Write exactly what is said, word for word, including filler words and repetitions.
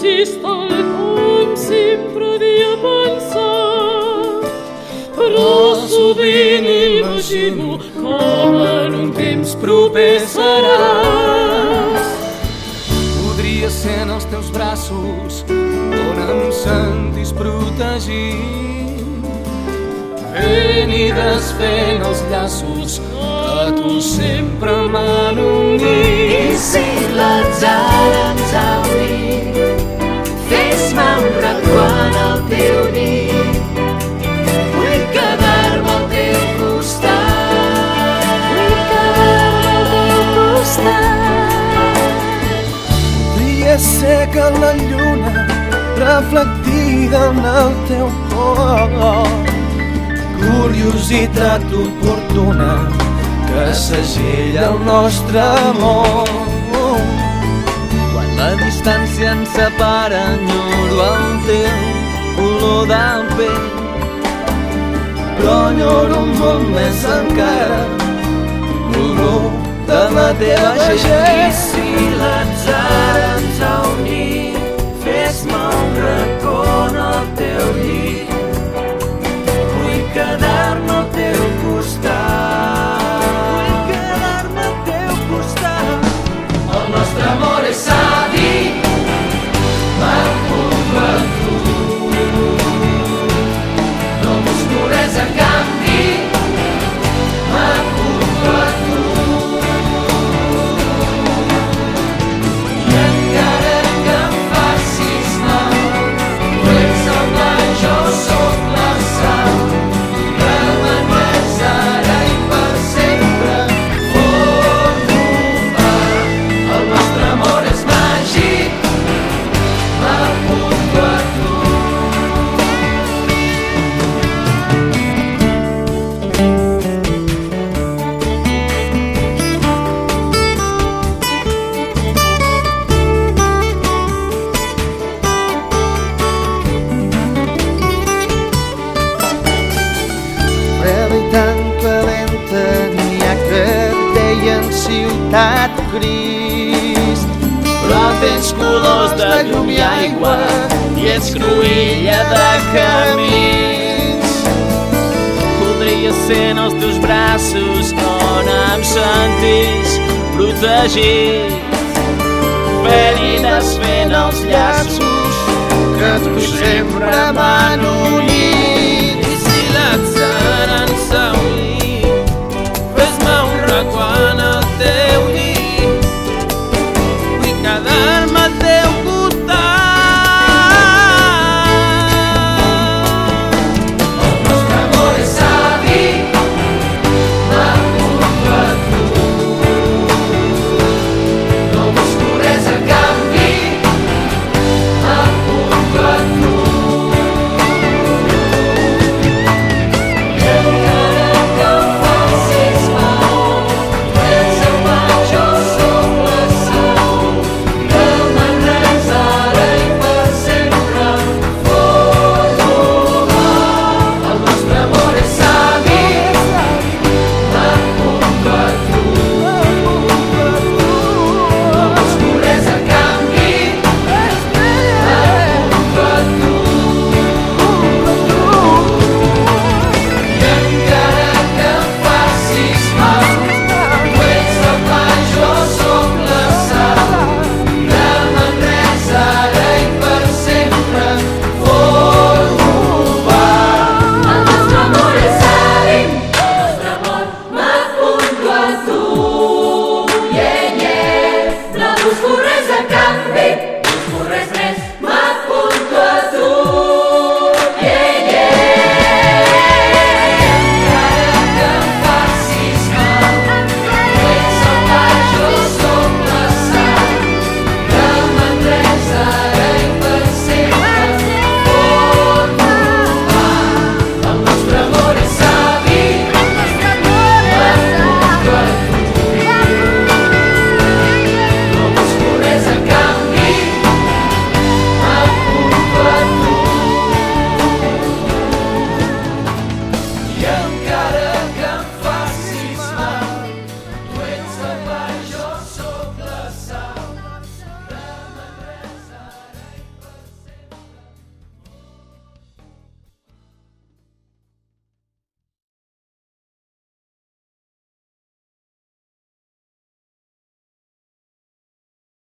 facis tal com sempre havia pensat, però sovint imagino com en un temps proper seràs. Podria ser en els teus braços on em sentis protegit, fent i desfent els llaços que tu sempre m'han unit. I si l'atzar ens ha unit, fes-me un racó en el teu llit. Vull quedar-me al teu costat, vull quedar-me al teu costat. Podria ser que la lluna reflectida en el teu cor, curiositat oportuna que segella el nostre amor. Quan la distància ens separa enyoro el teu olor de pell, però enyoro molt més encara l'olor de la teva gent. I si l'atzar ens ha unit, fes-me un racó en el teu llit. Vull quedar-me al teu costat, vull quedar-me al teu costat. El nostre amor és savi, m'aculpo a tu, no busco res a canvi, m'aculpo a tu. I encara que em facis mal, tu ets el blanc, jo sóc la sal, que m'enresarà i per sempre formo part. El nostre amor és màgic, m'apunto a tu. Freda i tan calenta n'hi ha que et deien ciutat Crist, però tens colors de llum i aigua i ets cruïlla de camins. Podria ser en els teus braços on em sentís protegit, fent i desfent els llaços que tu sempre m'han unit.